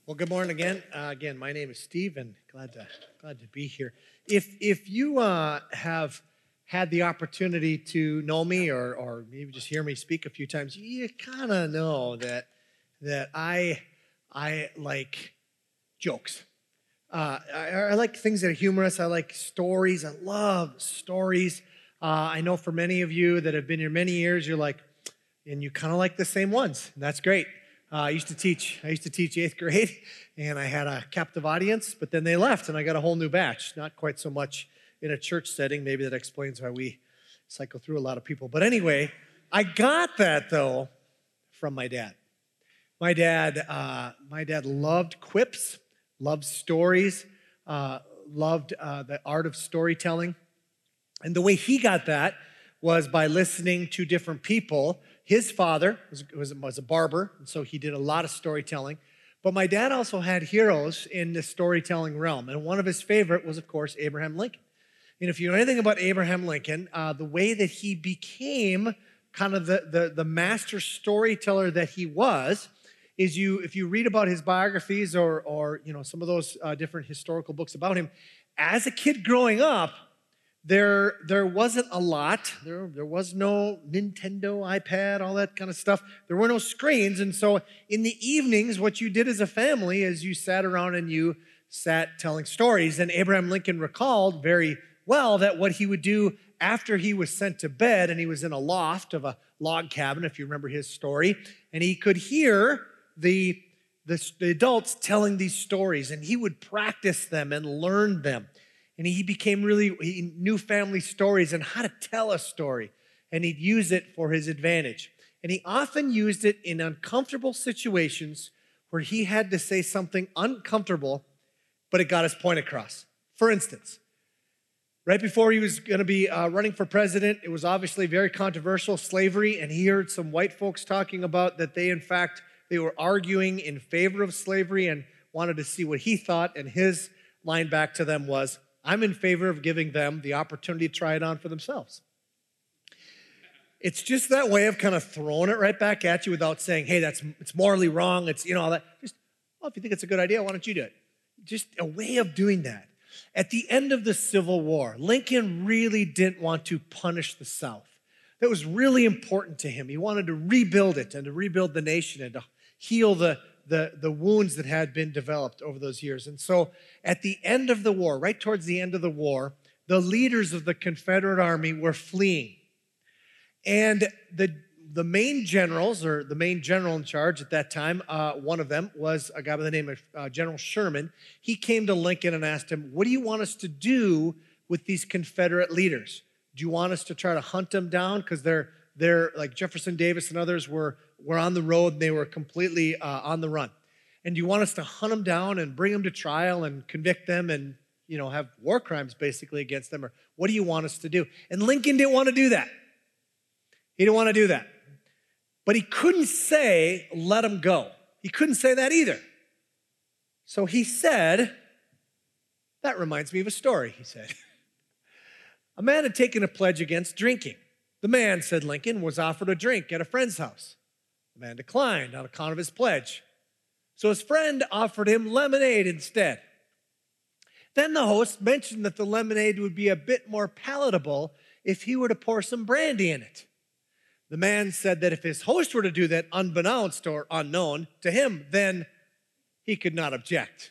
Well, good morning again. Again, my name is Steve, and glad to be here. If you have had the opportunity to know me, or maybe just hear me speak a few times, you kind of know that I like jokes. I like things that are humorous. I like stories. I love stories. I know for many of you that have been here many years, you're like, and you kind of like the same ones. And that's great. I used to teach 8th grade, and I had a captive audience, but then they left, and I got a whole new batch. Not quite so much in a church setting. Maybe that explains why we cycle through a lot of people. But anyway, I got that, though, from my dad. My dad loved quips, loved stories, loved the art of storytelling. And the way he got that was by listening to different people. His father was a barber, and so he did a lot of storytelling. But my dad also had heroes in the storytelling realm, and one of his favorite was, of course, Abraham Lincoln. And if you know anything about Abraham Lincoln, the way that he became kind of the master storyteller that he was is if you read about his biographies or some of those different historical books about him, as a kid growing up, there wasn't a lot. There was no Nintendo, iPad, all that kind of stuff. There were no screens. And so in the evenings, what you did as a family is you sat around and you sat telling stories. And Abraham Lincoln recalled very well that what he would do after he was sent to bed, and he was in a loft of a log cabin, if you remember his story, and he could hear the adults telling these stories, and he would practice them and learn them. And he knew family stories and how to tell a story. And he'd use it for his advantage. And he often used it in uncomfortable situations where he had to say something uncomfortable, but it got his point across. For instance, right before he was going to be running for president, it was obviously very controversial, slavery. And he heard some white folks talking about that they were arguing in favor of slavery and wanted to see what he thought. And his line back to them was, I'm in favor of giving them the opportunity to try it on for themselves. It's just that way of kind of throwing it right back at you without saying, hey, it's morally wrong. It's, all that. Just, well, if you think it's a good idea, why don't you do it? Just a way of doing that. At the end of the Civil War, Lincoln really didn't want to punish the South. That was really important to him. He wanted to rebuild it and to rebuild the nation and to heal the wounds that had been developed over those years. And so at the end of the war, right towards the end of the war, the leaders of the Confederate Army were fleeing. And the main generals, or the main general in charge at that time, one of them was a guy by the name of General Sherman. He came to Lincoln and asked him, what do you want us to do with these Confederate leaders? Do you want us to try to hunt them down? Because they're like Jefferson Davis and others were on the road, and they were completely on the run. And do you want us to hunt them down and bring them to trial and convict them and, have war crimes basically against them? Or what do you want us to do? And Lincoln didn't want to do that. He didn't want to do that. But he couldn't say, let them go. He couldn't say that either. So he said, that reminds me of a story, he said. A man had taken a pledge against drinking. The man, said Lincoln, was offered a drink at a friend's house. The man declined on account of his pledge. So his friend offered him lemonade instead. Then the host mentioned that the lemonade would be a bit more palatable if he were to pour some brandy in it. The man said that if his host were to do that unbeknownst or unknown to him, then he could not object.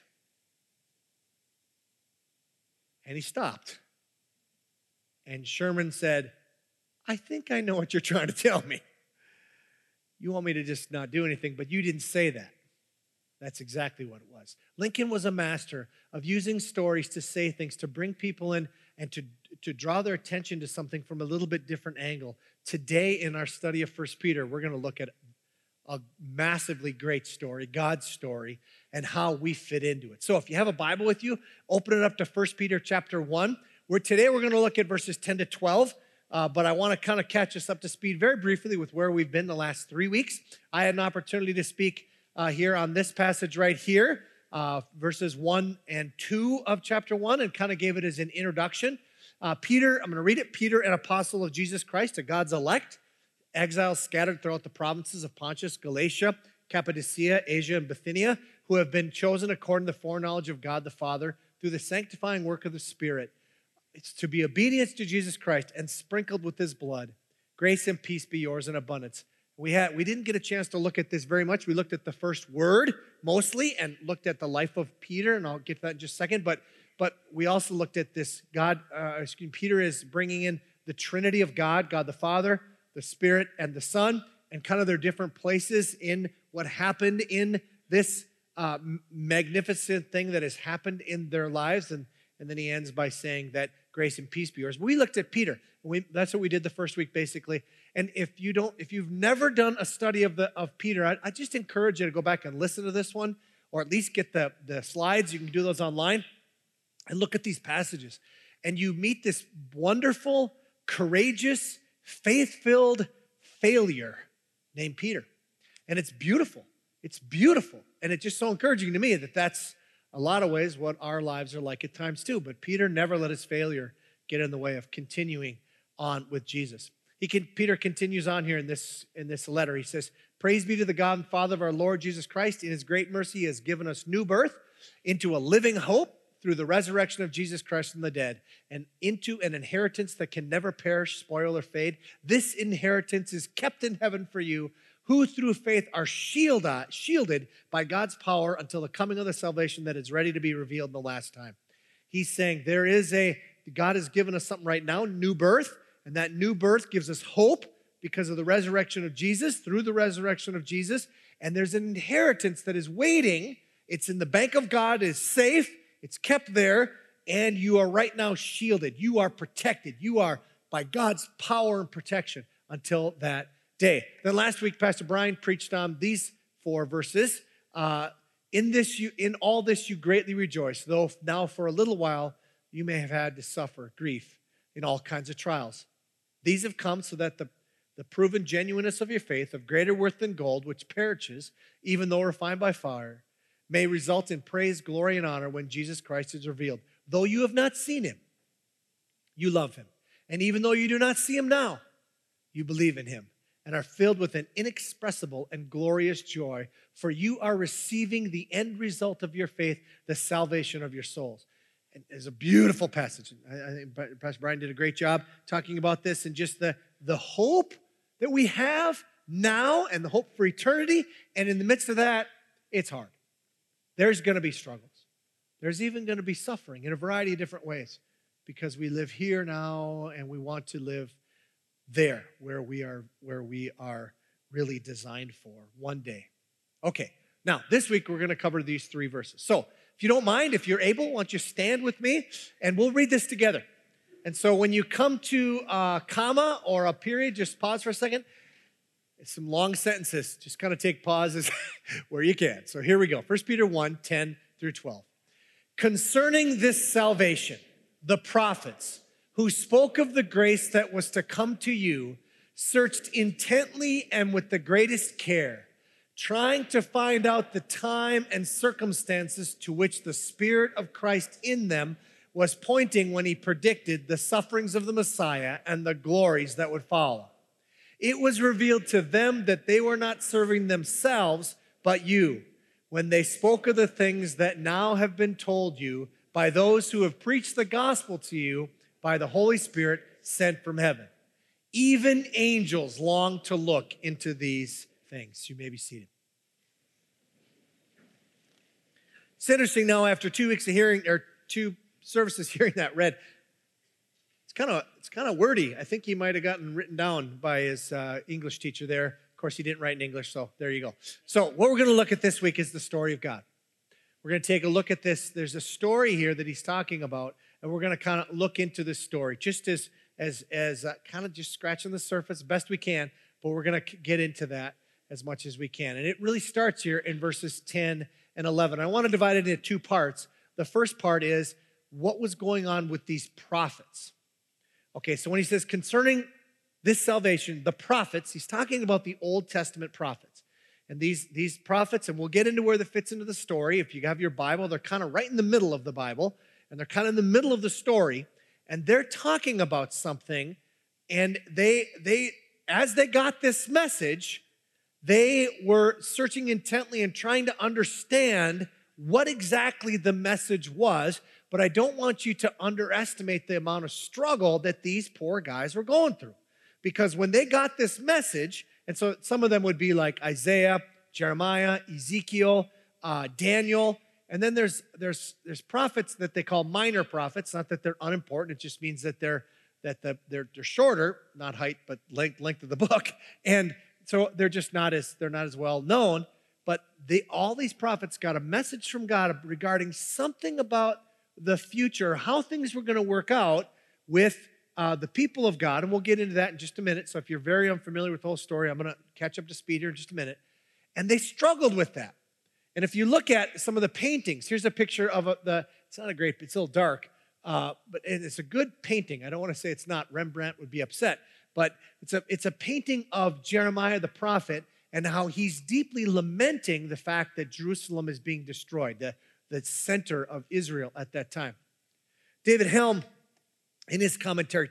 And he stopped. And Sherman said, I think I know what you're trying to tell me. You want me to just not do anything, but you didn't say that. That's exactly what it was. Lincoln was a master of using stories to say things, to bring people in and to draw their attention to something from a little bit different angle. Today in our study of 1 Peter, we're going to look at a massively great story, God's story, and how we fit into it. So if you have a Bible with you, open it up to 1 Peter chapter 1. Today we're going to look at verses 10 to 12. But I want to kind of catch us up to speed very briefly with where we've been the last 3 weeks. I had an opportunity to speak here on this passage right here, verses 1 and 2 of chapter 1, and kind of gave it as an introduction. Peter, I'm going to read it. Peter, an apostle of Jesus Christ, to God's elect, exiles scattered throughout the provinces of Pontus, Galatia, Cappadocia, Asia, and Bithynia, who have been chosen according to the foreknowledge of God the Father through the sanctifying work of the Spirit. It's to be obedient to Jesus Christ and sprinkled with his blood. Grace and peace be yours in abundance. We didn't get a chance to look at this very much. We looked at the first word mostly and looked at the life of Peter, and I'll get to that in just a second. But we also looked at this. Peter is bringing in the Trinity of God, God the Father, the Spirit, and the Son, and kind of their different places in what happened in this magnificent thing that has happened in their lives. And then he ends by saying that grace and peace be yours. We looked at Peter. That's what we did the first week, basically. And if you've never done a study of Peter, I just encourage you to go back and listen to this one, or at least get the slides. You can do those online and look at these passages. And you meet this wonderful, courageous, faith-filled failure named Peter. And it's beautiful. It's beautiful. And it's just so encouraging to me that that's a lot of ways what our lives are like at times too. But Peter never let his failure get in the way of continuing on with Jesus. Peter continues on here in this letter. He says, praise be to the God and Father of our Lord Jesus Christ. In his great mercy, he has given us new birth into a living hope through the resurrection of Jesus Christ from the dead, and into an inheritance that can never perish, spoil, or fade. This inheritance is kept in heaven for you, who through faith are shielded by God's power until the coming of the salvation that is ready to be revealed in the last time. He's saying God has given us something right now, new birth, and that new birth gives us hope because of the resurrection of Jesus, through the resurrection of Jesus, and there's an inheritance that is waiting. It's in the bank of God, it's safe, it's kept there, and you are right now shielded. You are protected. You are by God's power and protection until that day. Then last week, Pastor Brian preached on these 4 verses. In all this you greatly rejoice, though now for a little while you may have had to suffer grief in all kinds of trials. These have come so that the proven genuineness of your faith, of greater worth than gold, which perishes, even though refined by fire, may result in praise, glory, and honor when Jesus Christ is revealed. Though you have not seen him, you love him. And even though you do not see him now, you believe in him and are filled with an inexpressible and glorious joy, for you are receiving the end result of your faith, the salvation of your souls. And it's a beautiful passage. I think Pastor Brian did a great job talking about this and just the hope that we have now and the hope for eternity. And in the midst of that, it's hard. There's going to be struggles. There's even going to be suffering in a variety of different ways because we live here now and we want to live there where we are really designed for one day. Okay, now this week we're going to cover these 3 verses. So if you don't mind, if you're able, why don't you stand with me and we'll read this together. And so when you come to a comma or a period, just pause for a second. It's some long sentences. Just kind of take pauses where you can. So here we go. 1 Peter 1, 10 through 12. Concerning this salvation, the prophets who spoke of the grace that was to come to you searched intently and with the greatest care, trying to find out the time and circumstances to which the Spirit of Christ in them was pointing when he predicted the sufferings of the Messiah and the glories that would follow. It was revealed to them that they were not serving themselves, but you, when they spoke of the things that now have been told you by those who have preached the gospel to you by the Holy Spirit sent from heaven. Even angels long to look into these things. You may be seated. It's interesting now, after 2 weeks of hearing, or 2 services hearing that read, it's kind of wordy. I think he might have gotten written down by his English teacher there. Of course, he didn't write in English, so there you go. So what we're going to look at this week is the story of God. We're going to take a look at this. There's a story here that he's talking about, and we're going to kind of look into this story, just as kind of just scratching the surface best we can, but we're going to get into that as much as we can. And it really starts here in verses 10 and 11. I want to divide it into 2 parts. The first part is what was going on with these prophets. Okay, so when he says concerning this salvation, the prophets, he's talking about the Old Testament prophets. And these prophets, and we'll get into where that fits into the story. If you have your Bible, they're kind of right in the middle of the Bible, and they're kind of in the middle of the story, and they're talking about something, and they as they got this message, They were searching intently and trying to understand what exactly the message was, but I don't want you to underestimate the amount of struggle that these poor guys were going through. Because when they got this message, and so some of them would be like Isaiah, Jeremiah, Ezekiel, Daniel, and then there's prophets that they call minor prophets. Not that they're unimportant; it just means that they're shorter, not height, but length of the book, and so they're not as well known. But all these prophets got a message from God regarding something about the future, how things were going to work out with the people of God, and we'll get into that in just a minute. So if you're very unfamiliar with the whole story, I'm going to catch up to speed here in just a minute. And they struggled with that. And if you look at some of the paintings, here's a picture of it's not a great, it's a little dark, but it's a good painting. I don't want to say it's not. Rembrandt would be upset. But it's a painting of Jeremiah the prophet and how he's deeply lamenting the fact that Jerusalem is being destroyed, the center of Israel at that time. David Helm, in his commentary,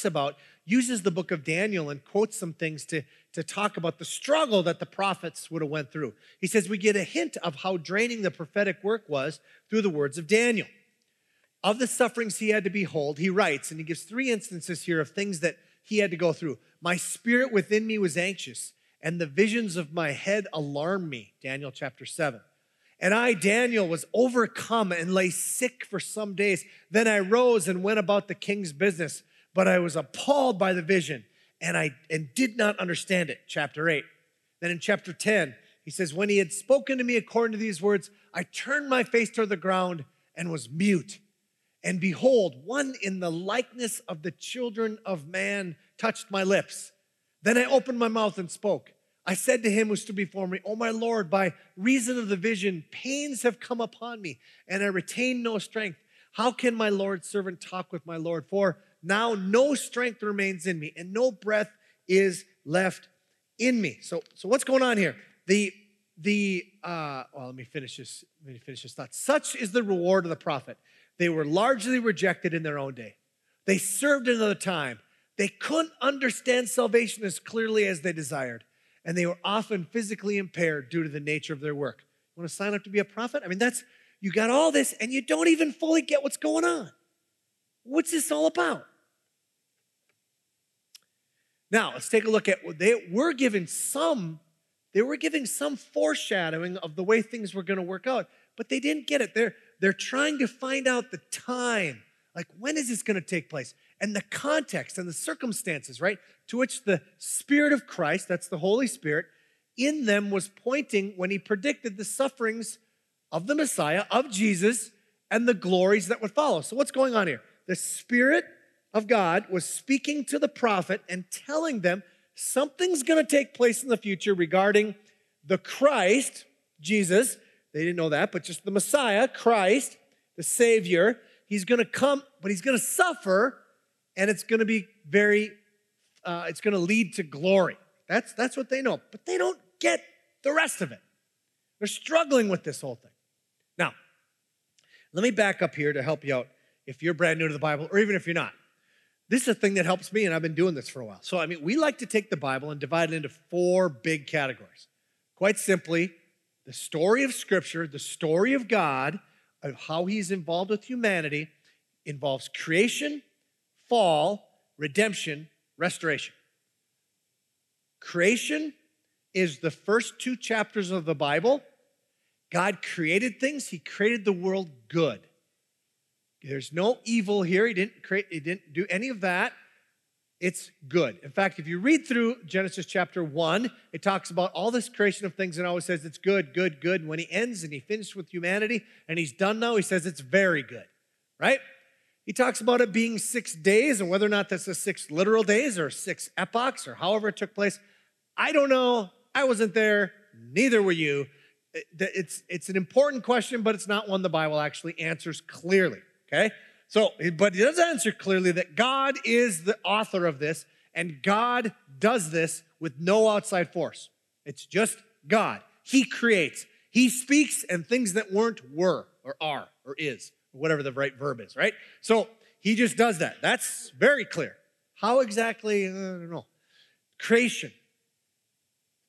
uses the book of Daniel and quotes some things to talk about the struggle that the prophets would have went through. He says, we get a hint of how draining the prophetic work was through the words of Daniel. Of the sufferings he had to behold, he writes, and he gives 3 instances here of things that he had to go through. My spirit within me was anxious, and the visions of my head alarmed me, Daniel chapter 7. And I, Daniel, was overcome and lay sick for some days. Then I rose and went about the king's business, but I was appalled by the vision and did not understand it, chapter 8. Then in chapter 10, he says, when he had spoken to me according to these words, I turned my face toward the ground and was mute. And behold, one in the likeness of the children of man touched my lips. Then I opened my mouth and spoke. I said to him who stood before me, O my Lord, by reason of the vision, pains have come upon me, and I retain no strength. How can my Lord's servant talk with my Lord? For now no strength remains in me, and no breath is left in me. So what's going on here? Let me finish this thought. Such is the reward of the prophet. They were largely rejected in their own day. They served another time. They couldn't understand salvation as clearly as they desired. And they were often physically impaired due to the nature of their work. You want to sign up to be a prophet? I mean, you got all this and you don't even fully get what's going on. What's this all about? Now, let's take a look at what they were giving some foreshadowing of the way things were going to work out, but they didn't get it. They're trying to find out the time. Like, when is this going to take place? And the context and the circumstances, right? To which the Spirit of Christ, that's the Holy Spirit, in them was pointing when he predicted the sufferings of the Messiah, of Jesus, and the glories that would follow. So what's going on here? The Spirit of God was speaking to the prophet and telling them something's going to take place in the future regarding the Christ, Jesus. They didn't know that, but just the Messiah, Christ, the Savior. He's going to come, but he's going to suffer, and it's going to be it's going to lead to glory. That's what they know, but they don't get the rest of it. They're struggling with this whole thing. Now, let me back up here to help you out if you're brand new to the Bible, or even if you're not. This is a thing that helps me, and I've been doing this for a while. So, we like to take the Bible and divide it into 4 big categories. Quite simply, the story of Scripture, the story of God, of how he's involved with humanity, involves creation, fall, redemption, restoration. Creation is the first 2 chapters of the Bible. God created things. He created the world good. There's no evil here. He didn't do any of that. It's good. In fact, if you read through Genesis chapter 1, it talks about all this creation of things and always says it's good, good, good. And when he ends and he finished with humanity and he's done now, he says it's very good, right? He talks about it being 6 days and whether or not that's the 6 literal days or 6 epochs or however it took place. I don't know. I wasn't there. Neither were you. It's an important question, but it's not one the Bible actually answers clearly, okay? But he does answer clearly that God is the author of this, and God does this with no outside force. It's just God. He creates. He speaks, and things that weren't were, or are, or is, or whatever the right verb is, right? So he just does that. That's very clear. How exactly? I don't know. Creation.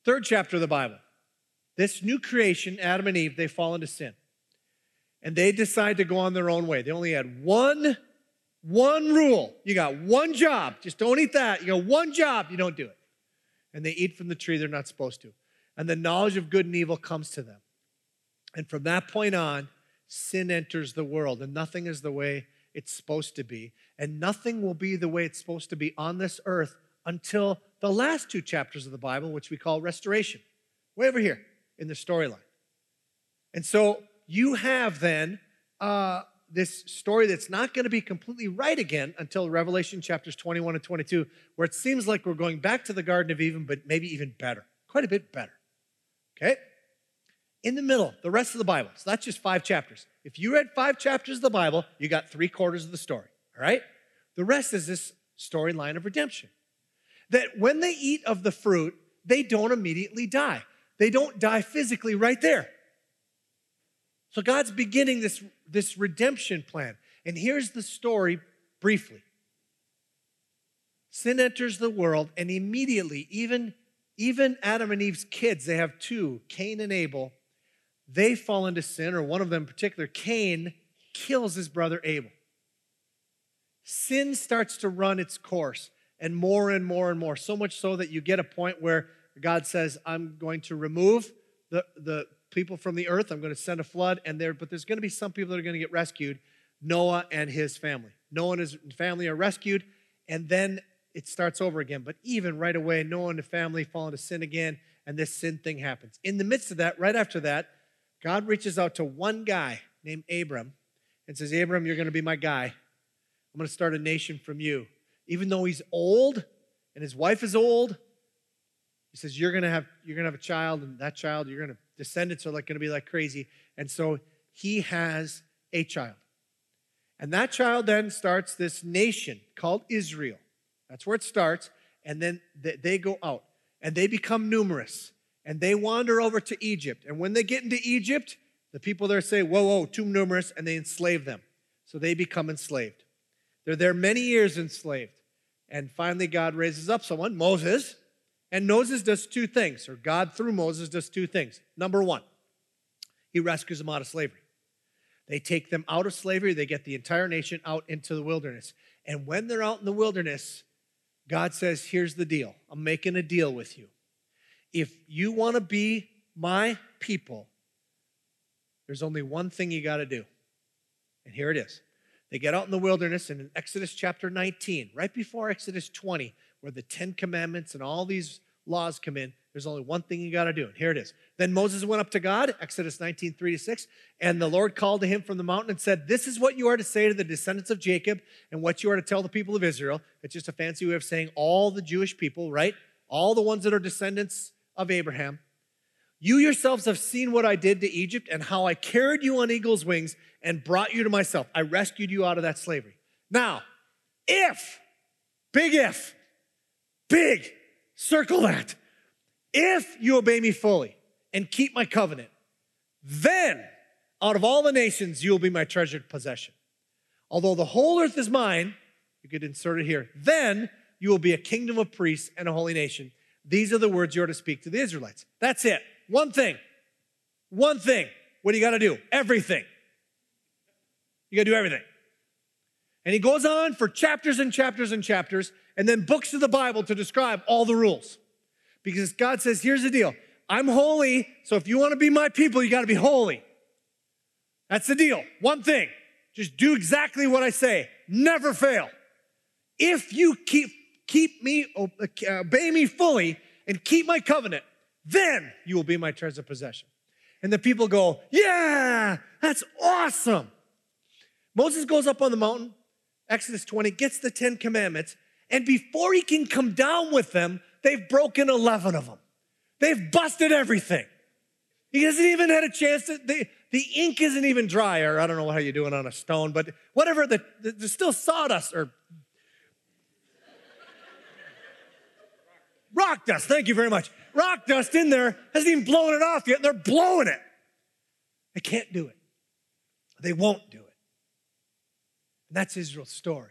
Third chapter of the Bible. This new creation, Adam and Eve, they fall into sin. And they decide to go on their own way. They only had one rule. You got one job. Just don't eat that. You got one job. You don't do it. And they eat from the tree they're not supposed to. And the knowledge of good and evil comes to them. And from that point on, sin enters the world. And nothing is the way it's supposed to be. And nothing will be the way it's supposed to be on this earth until the last two chapters of the Bible, which we call restoration. Way over here in the storyline. And so you have then this story that's not going to be completely right again until Revelation chapters 21 and 22, where it seems like we're going back to the Garden of Eden, but maybe even better, quite a bit better. Okay? In the middle, the rest of the Bible. So that's just 5 chapters. If you read 5 chapters of the Bible, you got 3/4 of the story, all right? The rest is this storyline of redemption. That when they eat of the fruit, they don't immediately die. They don't die physically right there. So God's beginning this redemption plan. And here's the story briefly. Sin enters the world, and immediately, even Adam and Eve's kids, they have 2, Cain and Abel, they fall into sin, or one of them in particular, Cain, kills his brother Abel. Sin starts to run its course, and more and more and more, so much so that you get a point where God says, I'm going to remove the people from the earth. I'm going to send a flood, but there's going to be some people that are going to get rescued, Noah and his family. Noah and his family are rescued, and then it starts over again. But even right away, Noah and the family fall into sin again, and this sin thing happens. In the midst of that, right after that, God reaches out to one guy named Abram and says, Abram, you're going to be my guy. I'm going to start a nation from you. Even though he's old and his wife is old, he says, you're going to have a child, and that child, you're going to descendants are going to be like crazy. And so he has a child. And that child then starts this nation called Israel. That's where it starts. And then they go out and they become numerous and they wander over to Egypt. And when they get into Egypt, the people there say, whoa, too numerous, and they enslave them. So they become enslaved. They're there many years enslaved. And finally, God raises up someone, Moses. And Moses does 2 things, or God through Moses does 2 things. Number 1, he rescues them out of slavery. They take them out of slavery. They get the entire nation out into the wilderness. And when they're out in the wilderness, God says, here's the deal. I'm making a deal with you. If you want to be my people, there's only one thing you got to do. And here it is. They get out in the wilderness, and in Exodus chapter 19, right before Exodus 20, where the 10 commandments and all these laws come in, there's only one thing you got to do. And here it is. Then Moses went up to God, Exodus 19, 3-6, and the Lord called to him from the mountain and said, this is what you are to say to the descendants of Jacob and what you are to tell the people of Israel. It's just a fancy way of saying all the Jewish people, right? All the ones that are descendants of Abraham. You yourselves have seen what I did to Egypt and how I carried you on eagle's wings and brought you to myself. I rescued you out of that slavery. Now, big, circle that. If you obey me fully and keep my covenant, then out of all the nations, you will be my treasured possession. Although the whole earth is mine, you could insert it here, then you will be a kingdom of priests and a holy nation. These are the words you are to speak to the Israelites. That's it. One thing. What do you got to do? Everything. You got to do everything. And he goes on for chapters and chapters and chapters, and then books of the Bible to describe all the rules. Because God says, here's the deal. I'm holy, so if you want to be my people, you got to be holy. That's the deal. One thing. Just do exactly what I say. Never fail. If you obey me fully and keep my covenant, then you will be my treasured possession. And the people go, yeah, that's awesome. Moses goes up on the mountain, Exodus 20, gets the 10 commandments, and before he can come down with them, they've broken 11 of them. They've busted everything. He hasn't even had a chance to, the ink isn't even dry, or I don't know how you do it on a stone, but whatever, there's still sawdust, or rock dust, thank you very much. Rock dust in there, hasn't even blown it off yet, and they're blowing it. They can't do it. They won't do it. And that's Israel's story.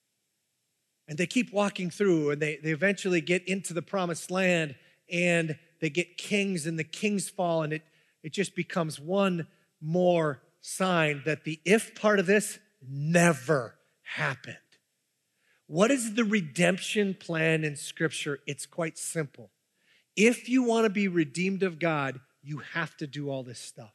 And they keep walking through, and they eventually get into the promised land, and they get kings and the kings fall, and it just becomes one more sign that the if part of this never happened. What is the redemption plan in Scripture? It's quite simple. If you want to be redeemed of God, you have to do all this stuff.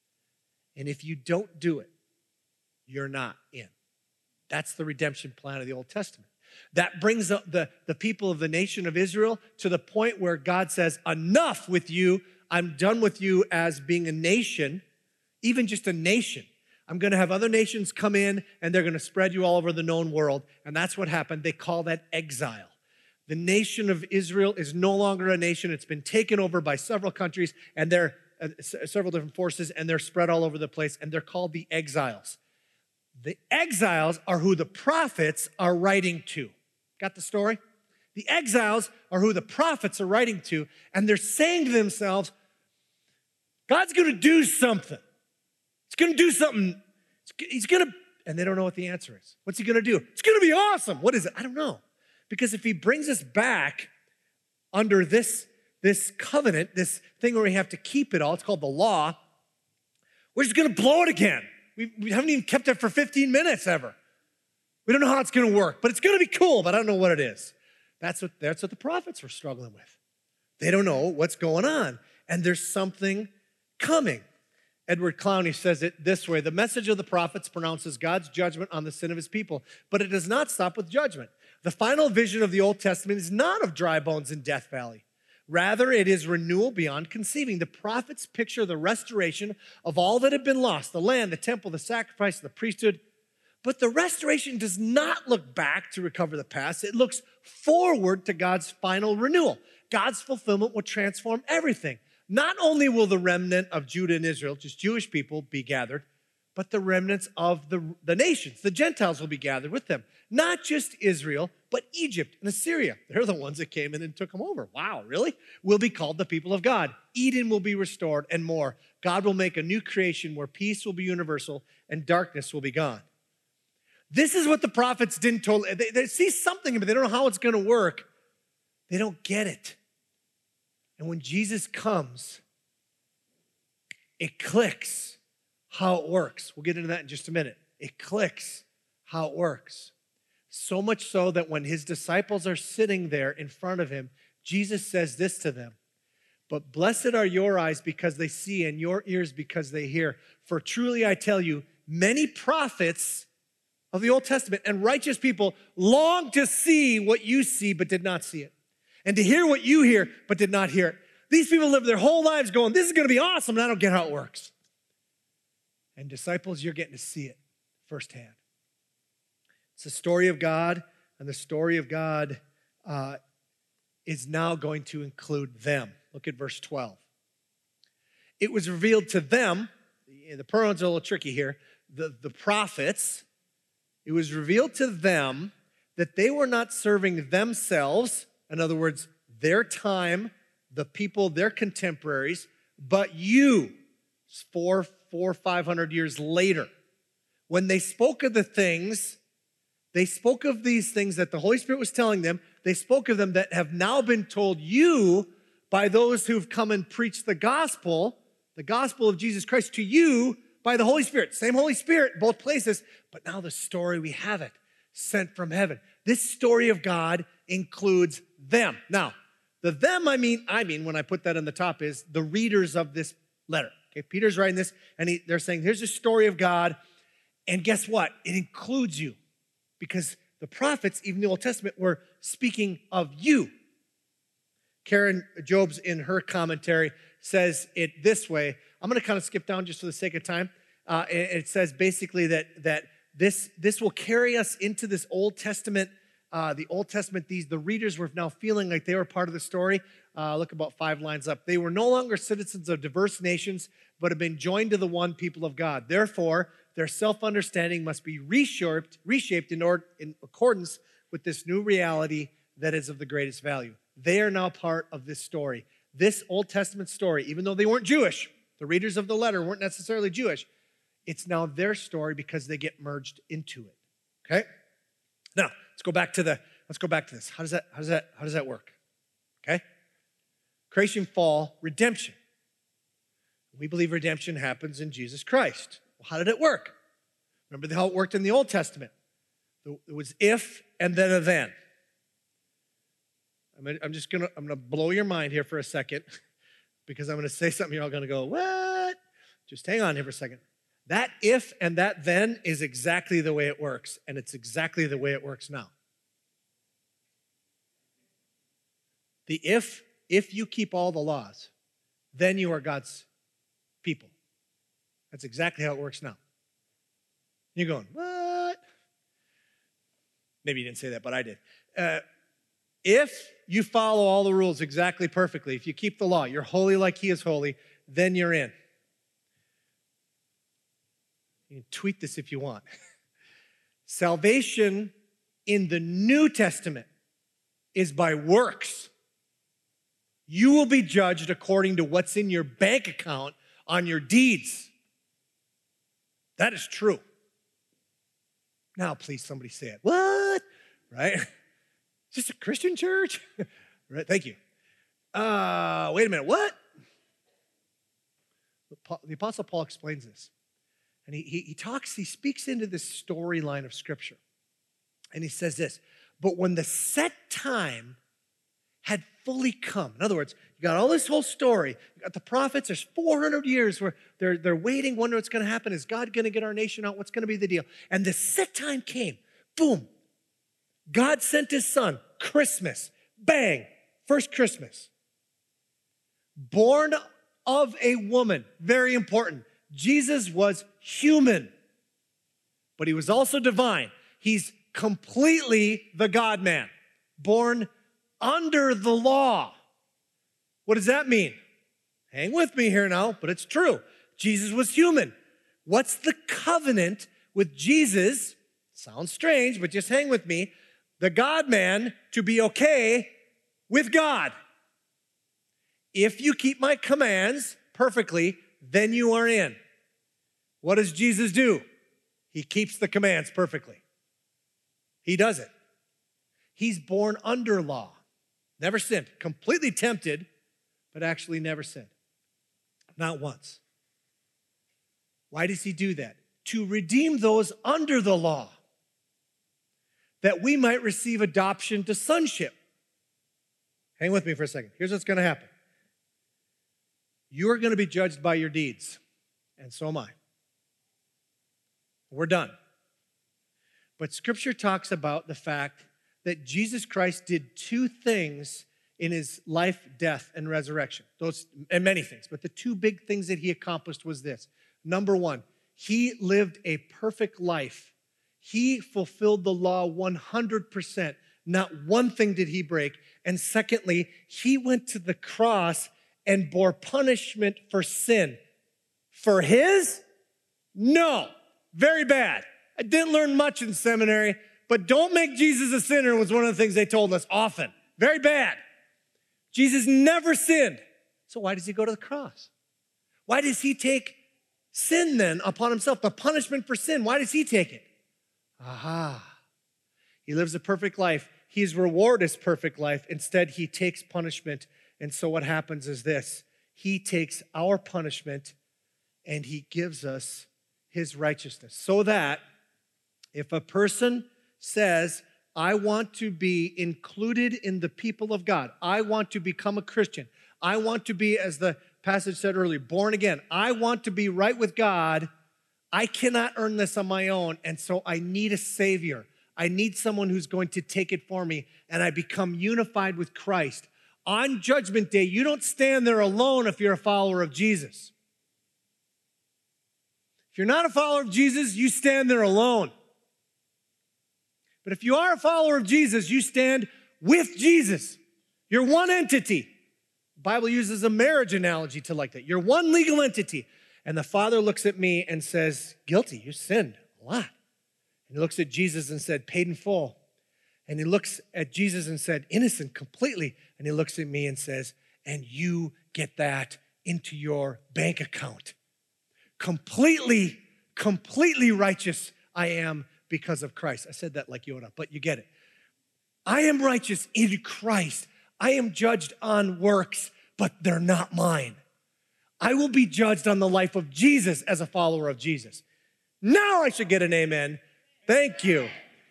And if you don't do it, you're not in. That's the redemption plan of the Old Testament. That brings up the people of the nation of Israel to the point where God says, enough with you. I'm done with you as being a nation, even just a nation. I'm going to have other nations come in, and they're going to spread you all over the known world. And that's what happened. They call that exile. The nation of Israel is no longer a nation. It's been taken over by several countries, and they're several different forces, and they're spread all over the place, and they're called the exiles. The exiles are who the prophets are writing to. Got the story? The exiles are who the prophets are writing to, and they're saying to themselves, God's going to do something. He's going to do something. He's going to, and they don't know what the answer is. What's he going to do? It's going to be awesome. What is it? I don't know. Because if he brings us back under this covenant, this thing where we have to keep it all, it's called the law, we're just going to blow it again. We haven't even kept it for 15 minutes ever. We don't know how it's going to work, but it's going to be cool, but I don't know what it is. That's what the prophets were struggling with. They don't know what's going on, and there's something coming. Edward Clowney says it this way: the message of the prophets pronounces God's judgment on the sin of his people, but it does not stop with judgment. The final vision of the Old Testament is not of dry bones in Death Valley. Rather, it is renewal beyond conceiving. The prophets picture the restoration of all that had been lost, the land, the temple, the sacrifice, the priesthood. But the restoration does not look back to recover the past. It looks forward to God's final renewal. God's fulfillment will transform everything. Not only will the remnant of Judah and Israel, just Jewish people, be gathered, but the remnants of the nations, the Gentiles, will be gathered with them. Not just Israel, but Egypt and Assyria. They're the ones that came in and took them over. Wow, really? Will be called the people of God. Eden will be restored and more. God will make a new creation where peace will be universal and darkness will be gone. This is what the prophets didn't totally, they see something, but they don't know how it's going to work. They don't get it. And when Jesus comes, it clicks how it works. We'll get into that in just a minute. It clicks how it works. So much so that when his disciples are sitting there in front of him, Jesus says this to them: but blessed are your eyes because they see, and your ears because they hear. For truly I tell you, many prophets of the Old Testament and righteous people long to see what you see but did not see it, and to hear what you hear but did not hear it. These people live their whole lives going, this is going to be awesome, and I don't get how it works. And disciples, you're getting to see it firsthand. It's the story of God, and the story of God is now going to include them. Look at verse 12. It was revealed to them, the pronouns are a little tricky here, the prophets. It was revealed to them that they were not serving themselves, in other words, their time, the people, their contemporaries, but you, 500 years later. When they spoke of the things, they spoke of these things that the Holy Spirit was telling them. They spoke of them that have now been told you by those who've come and preached the gospel of Jesus Christ to you by the Holy Spirit. Same Holy Spirit, both places, but now the story, we have it, sent from heaven. This story of God includes them. Now, the them I mean when I put that in the top is the readers of this letter. Okay, Peter's writing this, and they're saying, here's the story of God, and guess what? It includes you, because the prophets, even the Old Testament, were speaking of you. Karen Jobes, in her commentary, says it this way. I'm going to kind of skip down just for the sake of time. It says basically that this will carry us into this Old Testament. The Old Testament, the readers were now feeling like they were part of the story. Look about 5 lines up. They were no longer citizens of diverse nations, but have been joined to the one people of God. Therefore, their self-understanding must be reshaped in accordance with this new reality that is of the greatest value. They are now part of this story. This Old Testament story, even though they weren't Jewish, the readers of the letter weren't necessarily Jewish, it's now their story because they get merged into it. Okay? Now, let's go back to this. How does that work? Okay? Creation, fall, redemption. We believe redemption happens in Jesus Christ. Well, how did it work? Remember how it worked in the Old Testament? It was if and then a then. I'm gonna blow your mind here for a second because I'm gonna say something you're all gonna go, what? Just hang on here for a second. That if and that then is exactly the way it works, and it's exactly the way it works now. The if you keep all the laws, then you are God's people. That's exactly how it works now. You're going, what? Maybe you didn't say that, but I did. If you follow all the rules exactly perfectly, if you keep the law, you're holy like he is holy, then you're in. You can tweet this if you want. Salvation in the New Testament is by works. You will be judged according to what's in your bank account on your deeds. That is true. Now, please, somebody say it. What? Right? Is this a Christian church? Right? Thank you. Wait a minute. What? The Apostle Paul explains this. And he speaks into this storyline of Scripture. And he says this, but when the set time had fully come, in other words, you got all this whole story, you got the prophets, there's 400 years where they're waiting, wondering what's going to happen. Is God going to get our nation out? What's going to be the deal? And the set time came. Boom. God sent his son, Christmas. Bang. First Christmas. Born of a woman. Very important. Jesus was human, but he was also divine. He's completely the God-man, born under the law. What does that mean? Hang with me here now, but it's true. Jesus was human. What's the covenant with Jesus? Sounds strange, but just hang with me. The God-man to be okay with God. If you keep my commands perfectly, then you are in. What does Jesus do? He keeps the commands perfectly. He does it. He's born under law. Never sinned. Completely tempted, but actually never sinned. Not once. Why does he do that? To redeem those under the law, that we might receive adoption to sonship. Hang with me for a second. Here's what's going to happen. You are going to be judged by your deeds, and so am I. We're done. But Scripture talks about the fact that Jesus Christ did two things in his life, death, and resurrection. Those, and many things, but the two big things that he accomplished was this. Number one, he lived a perfect life. He fulfilled the law 100%. Not one thing did he break. And secondly, he went to the cross and bore punishment for sin. For his? No. Very bad. I didn't learn much in seminary, but don't make Jesus a sinner was one of the things they told us often. Very bad. Jesus never sinned. So why does he go to the cross? Why does he take sin then upon himself? The punishment for sin, why does he take it? Aha. He lives a perfect life. His reward is perfect life. Instead, he takes punishment. And so what happens is this. He takes our punishment and he gives us his righteousness. So that if a person says, I want to be included in the people of God, I want to become a Christian, I want to be, as the passage said earlier, born again, I want to be right with God, I cannot earn this on my own, and so I need a Savior. I need someone who's going to take it for me, and I become unified with Christ. On Judgment Day, you don't stand there alone if you're a follower of Jesus. If you're not a follower of Jesus, you stand there alone. But if you are a follower of Jesus, you stand with Jesus. You're one entity. The Bible uses a marriage analogy to like that. You're one legal entity. And the Father looks at me and says, guilty, you sinned a lot. And he looks at Jesus and said, paid in full. And he looks at Jesus and said, innocent completely. And he looks at me and says, and you get that into your bank account. Completely righteous I am because of Christ. I said that like Yoda, but you get it. I am righteous in Christ. I am judged on works, but they're not mine. I will be judged on the life of Jesus as a follower of Jesus. Now I should get an amen. Thank you.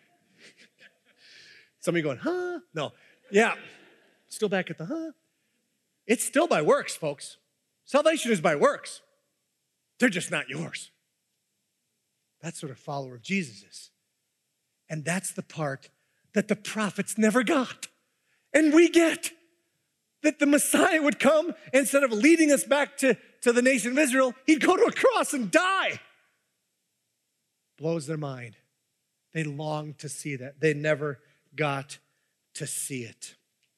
Somebody going, huh? No. Yeah. Still back at the huh? It's still by works, folks. Salvation is by works. They're just not yours. That's what a follower of Jesus is. And that's the part that the prophets never got. And we get that the Messiah would come, instead of leading us back to the nation of Israel, he'd go to a cross and die. Blows their mind. They long to see that. They never got to see it.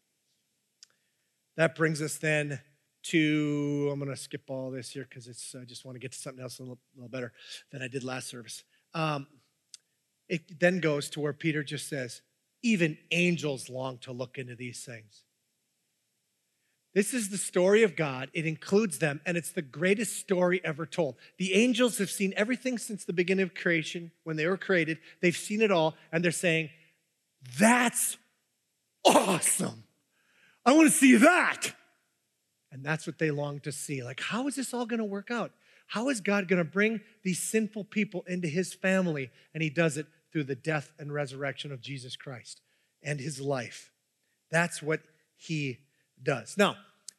That brings us then to, I'm going to skip all this here because I just want to get to something else a little better than I did last service. It then goes to where Peter just says, even angels long to look into these things. This is the story of God. It includes them, and it's the greatest story ever told. The angels have seen everything since the beginning of creation. When they were created, they've seen it all, and they're saying, that's awesome. I want to see that. And that's what they long to see. Like, how is this all going to work out? How is God going to bring these sinful people into his family? And he does it through the death and resurrection of Jesus Christ and his life. That's what he does. Now,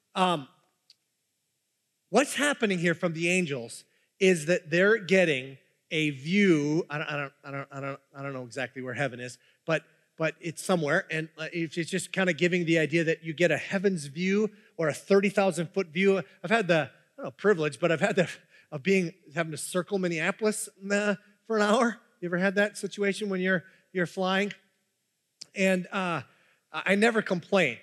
what's happening here from the angels is that they're getting a view. I don't know exactly where heaven is, but it's somewhere, and it's just kind of giving the idea that you get a heaven's view or a 30,000-foot view. I've had the privilege, but I've had of having to circle Minneapolis for an hour. You ever had that situation when you're flying? And I never complain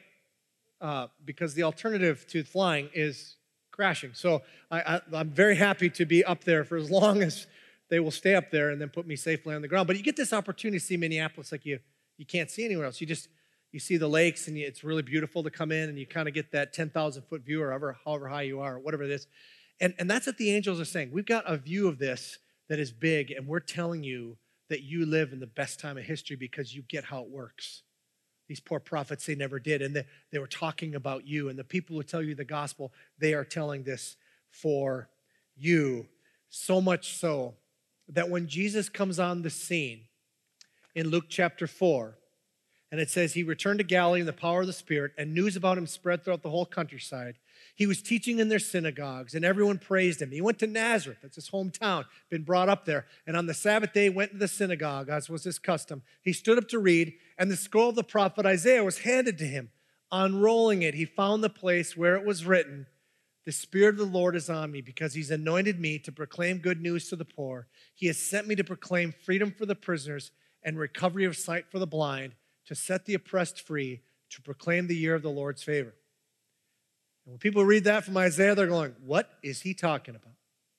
because the alternative to flying is crashing. So I'm very happy to be up there for as long as they will stay up there and then put me safely on the ground. But you get this opportunity to see Minneapolis like you can't see anywhere else. You see the lakes, and it's really beautiful to come in, and you kind of get that 10,000-foot view, or however high you are, or whatever it is. And that's what the angels are saying. We've got a view of this that is big, and we're telling you that you live in the best time of history because you get how it works. These poor prophets, they never did, and they were talking about you, and the people who tell you the gospel, they are telling this for you. So much so that when Jesus comes on the scene in Luke chapter 4, and it says he returned to Galilee in the power of the Spirit, and news about him spread throughout the whole countryside. He was teaching in their synagogues, and everyone praised him. He went to Nazareth, that's his hometown, been brought up there. And on the Sabbath day, went to the synagogue, as was his custom. He stood up to read, and the scroll of the prophet Isaiah was handed to him. Unrolling it, he found the place where it was written, "The Spirit of the Lord is on me, because he's anointed me to proclaim good news to the poor. He has sent me to proclaim freedom for the prisoners and recovery of sight for the blind, to set the oppressed free, to proclaim the year of the Lord's favor." And when people read that from Isaiah, they're going, what is he talking about?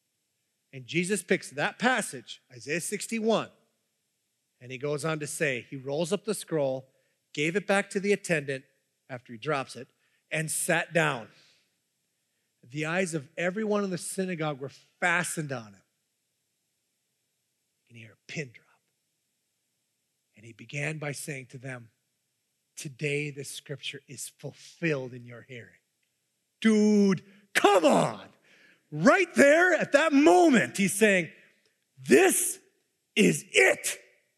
And Jesus picks that passage, Isaiah 61, and he goes on to say, he rolls up the scroll, gave it back to the attendant after he drops it, and sat down. The eyes of everyone in the synagogue were fastened on him. You can hear a pin drop. And he began by saying to them, today this scripture is fulfilled in your hearing. Dude, come on. Right there at that moment, he's saying, this is it.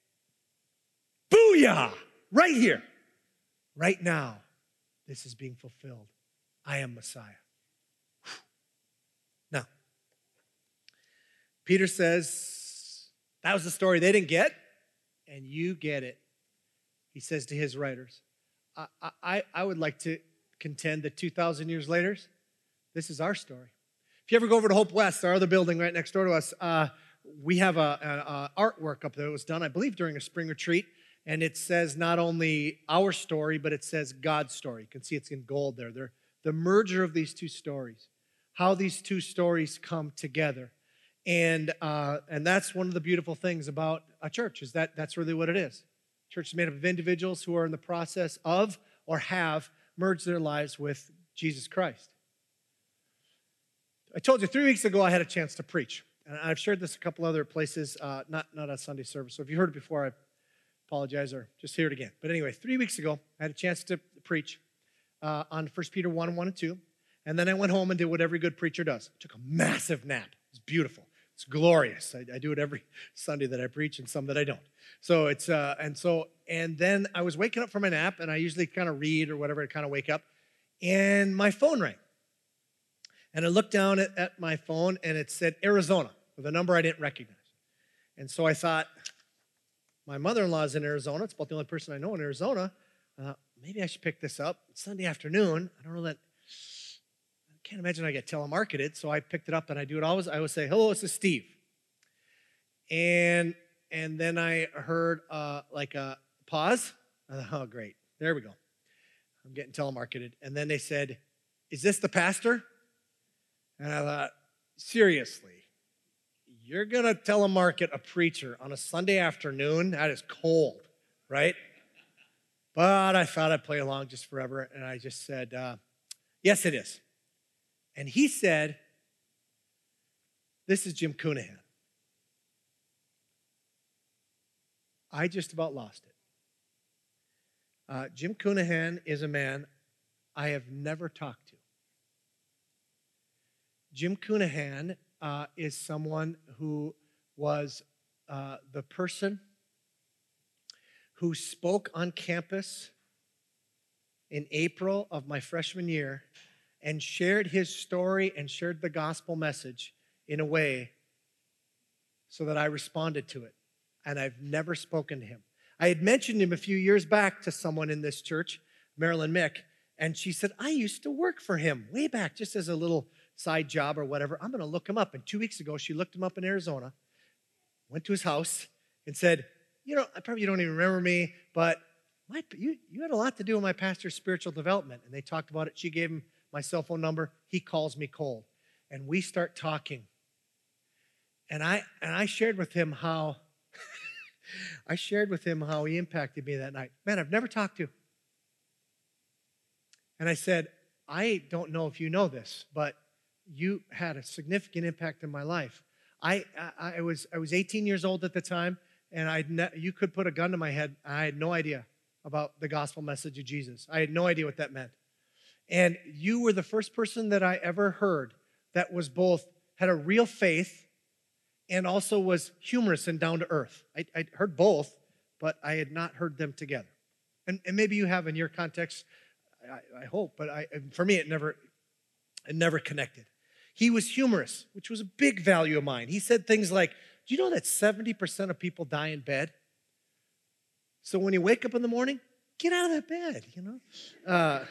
Booyah! Right here. Right now, this is being fulfilled. I am Messiah. Now, Peter says, that was the story they didn't get, and you get it. He says to his writers, I would like to contend that 2,000 years later, this is our story. If you ever go over to Hope West, our other building right next door to us, we have an artwork up there that was done, I believe, during a spring retreat, and it says not only our story, but it says God's story. You can see it's in gold there. They're the merger of these two stories, how these two stories come together. And that's one of the beautiful things about a church, is that that's really what it is. Church is made up of individuals who are in the process of or have merged their lives with Jesus Christ. I told you 3 weeks ago I had a chance to preach. And I've shared this a couple other places, not at Sunday service. So if you heard it before, I apologize, or just hear it again. But anyway, 3 weeks ago, I had a chance to preach on 1 Peter 1, 1 and 2. And then I went home and did what every good preacher does. Took a massive nap. It was beautiful. It's glorious. I do it every Sunday that I preach and some that I don't. So and then I was waking up from a nap, and I usually kind of read or whatever to kind of wake up, and my phone rang. And I looked down at my phone, and it said Arizona with a number I didn't recognize. And so I thought, my mother-in-law's in Arizona. It's about the only person I know in Arizona. Maybe I should pick this up. It's Sunday afternoon. I don't know that. I can't imagine I get telemarketed, so I picked it up, and I do it always. I always say, hello, this is Steve. And then I heard like a pause. Oh, great. There we go. I'm getting telemarketed. And then they said, is this the pastor? And I thought, seriously, you're going to telemarket a preacher on a Sunday afternoon? That is cold, right? But I thought I'd play along just forever, and I just said, yes, it is. And he said, this is Jim Cunahan. I just about lost it. Jim Cunahan is a man I have never talked to. Jim Cunahan is someone who was the person who spoke on campus in April of my freshman year and shared his story and shared the gospel message in a way so that I responded to it. And I've never spoken to him. I had mentioned him a few years back to someone in this church, Marilyn Mick, and she said, I used to work for him way back just as a little side job or whatever. I'm going to look him up. And 2 weeks ago, she looked him up in Arizona, went to his house, and said, I probably don't even remember me, but you had a lot to do with my pastor's spiritual development. And they talked about it. She gave him my cell phone number. He calls me cold. And we start talking. And I shared with him how he impacted me that night. Man, I've never talked to. And I said, I don't know if you know this, but you had a significant impact in my life. I was 18 years old at the time, and you could put a gun to my head. I had no idea about the gospel message of Jesus. I had no idea what that meant. And you were the first person that I ever heard that was both, had a real faith and also was humorous and down to earth. I'd heard both, but I had not heard them together. And maybe you have in your context, I hope, but for me, it never connected. He was humorous, which was a big value of mine. He said things like, do you know that 70% of people die in bed? So when you wake up in the morning, get out of that bed,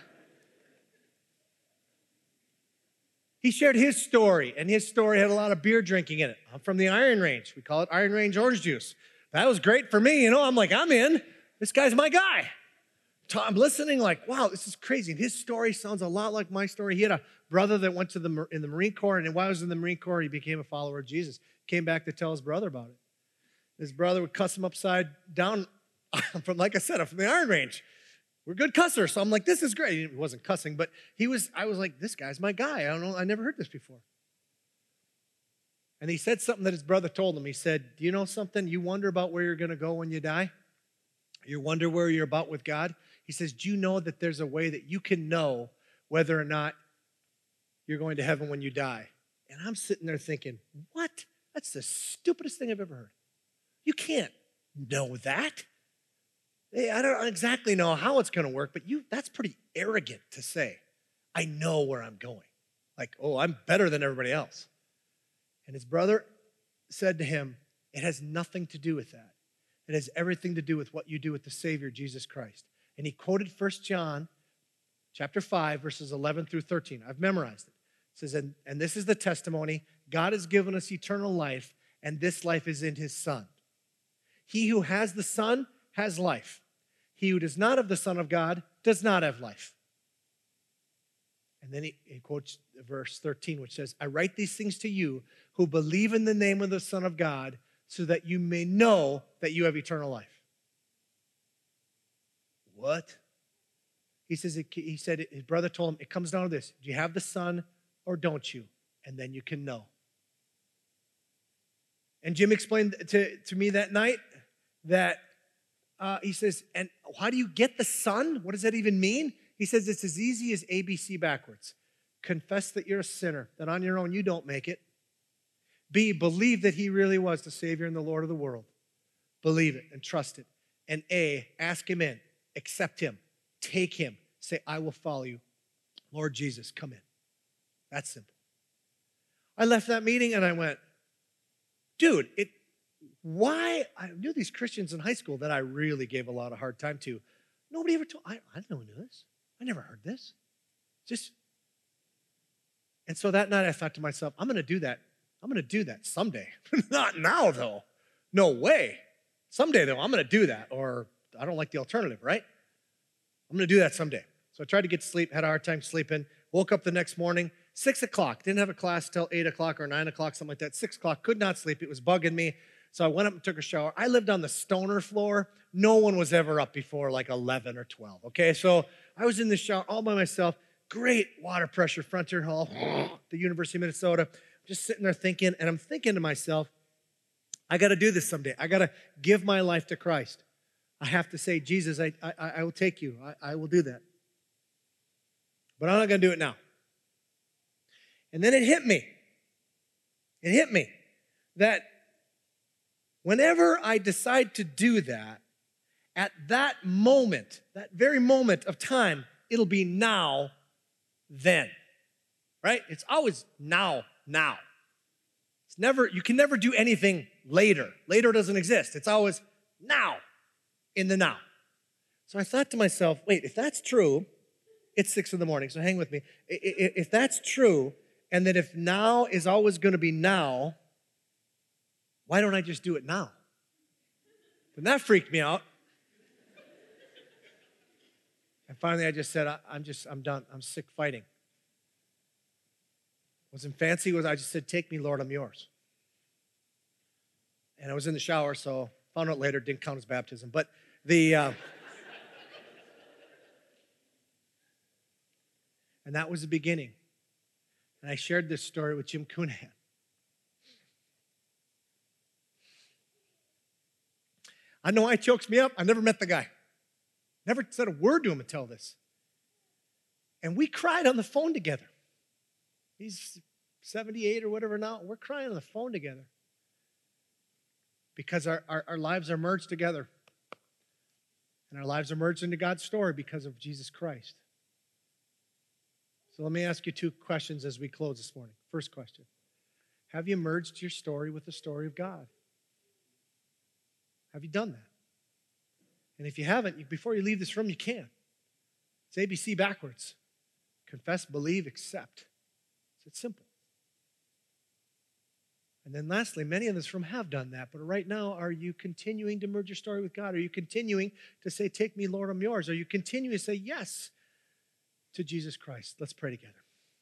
He shared his story, and his story had a lot of beer drinking in it. I'm from the Iron Range. We call it Iron Range orange juice. That was great for me, I'm like, I'm in. This guy's my guy. I'm listening like, wow, this is crazy. And his story sounds a lot like my story. He had a brother that went in the Marine Corps, and while he was in the Marine Corps, he became a follower of Jesus. Came back to tell his brother about it. His brother would cuss him upside down from, like I said, I'm from the Iron Range. We're good cussers. So I'm like, this is great. He wasn't cussing, but I was like, this guy's my guy. I don't know. I never heard this before. And he said something that his brother told him. He said, do you know something? You wonder about where you're going to go when you die? You wonder where you're about with God? He says, do you know that there's a way that you can know whether or not you're going to heaven when you die? And I'm sitting there thinking, what? That's the stupidest thing I've ever heard. You can't know that. I don't exactly know how it's going to work, but that's pretty arrogant to say. I know where I'm going. Like, oh, I'm better than everybody else. And his brother said to him, it has nothing to do with that. It has everything to do with what you do with the Savior, Jesus Christ. And he quoted 1 John chapter 5, verses 11 through 13. I've memorized it. It says, and this is the testimony, God has given us eternal life, and this life is in his Son. He who has the Son has life. He who does not have the Son of God does not have life. And then he quotes verse 13, which says, I write these things to you who believe in the name of the Son of God, so that you may know that you have eternal life. What? He said his brother told him, it comes down to this. Do you have the Son or don't you? And then you can know. And Jim explained to me that night that he says, and how do you get the Son? What does that even mean? He says it's as easy as ABC backwards. confess that you're a sinner, that on your own you don't make it. B, believe that he really was the Savior and the Lord of the world. Believe it and trust it. And A, ask him in, accept him, take him, say, I will follow you. Lord Jesus, come in. That's simple. I left that meeting and I went, dude, why? I knew these Christians in high school that I really gave a lot of hard time to. Nobody ever told, I didn't know this. I never heard this. And so that night I thought to myself, I'm going to do that. I'm going to do that someday. Not now, though. No way. Someday, though, I'm going to do that. Or I don't like the alternative, right? I'm going to do that someday. So I tried to get to sleep, had a hard time sleeping, woke up the next morning, 6 o'clock. Didn't have a class till 8 o'clock or 9 o'clock, something like that. 6 o'clock, could not sleep. It was bugging me. So I went up and took a shower. I lived on the stoner floor. No one was ever up before like 11 or 12, okay? So I was in the shower all by myself. Great water pressure, Frontier Hall, the University of Minnesota. Just sitting there thinking, and I'm thinking to myself, I got to do this someday. I got to give my life to Christ. I have to say, Jesus, I will take you. I will do that. But I'm not going to do it now. And then it hit me. It hit me that whenever I decide to do that, at that moment, that very moment of time, it'll be now, then. Right? It's always now. It's never, you can never do anything later. Later doesn't exist. It's always now, in the now. So I thought to myself, wait, if that's true, it's 6 a.m, so hang with me. If that's true, and that if now is always going to be now, why don't I just do it now? And that freaked me out. And finally I just said, I'm done. I'm sick fighting. Wasn't fancy, I just said, take me, Lord, I'm yours. And I was in the shower, so found out later, didn't count as baptism. But and that was the beginning. And I shared this story with Jim Cunahan. I know it chokes me up. I never met the guy. Never said a word to him until this. And we cried on the phone together. He's 78 or whatever now. We're crying on the phone together because our lives are merged together. And our lives are merged into God's story because of Jesus Christ. So let me ask you 2 questions as we close this morning. First question, have you merged your story with the story of God? Have you done that? And if you haven't, before you leave this room, you can. It's ABC backwards. Confess, believe, accept. It's simple. And then lastly, many in this room have done that, but right now, are you continuing to merge your story with God? Are you continuing to say, take me, Lord, I'm yours? Are you continuing to say yes to Jesus Christ? Let's pray together.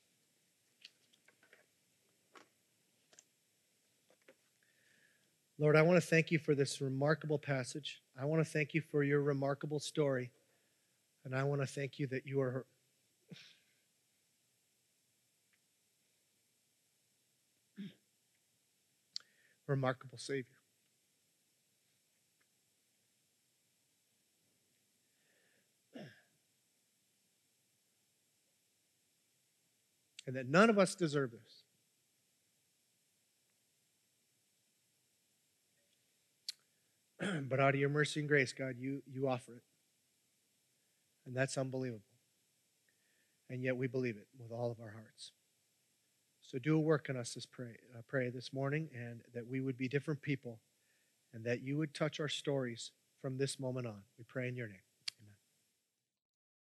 Lord, I want to thank you for this remarkable passage. I want to thank you for your remarkable story. And I want to thank you that you are remarkable Savior. And that none of us deserve this. But out of your mercy and grace, God, you offer it. And that's unbelievable. And yet we believe it with all of our hearts. So do a work in us pray this morning, and that we would be different people, and that you would touch our stories from this moment on. We pray in your name.